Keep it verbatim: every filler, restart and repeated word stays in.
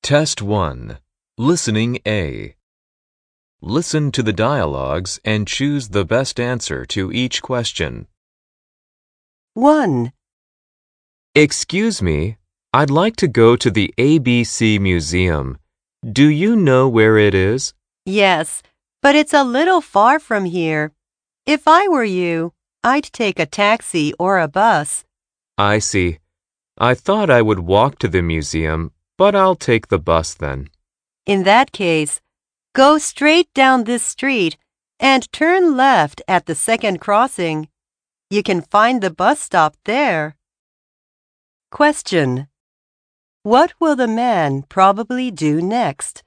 Test one. Listening A. Listen to the dialogues and choose the best answer to each question. one. Excuse me, I'd like to go to the A B C Museum. Do you know where it is? Yes, but it's a little far from here. If I were you, I'd take a taxi or a bus. I see. I thought I would walk to the museum, but I'll take the bus then. In that case, go straight down this street and turn left at the second crossing. You can find the bus stop there. Question. What will the man probably do next?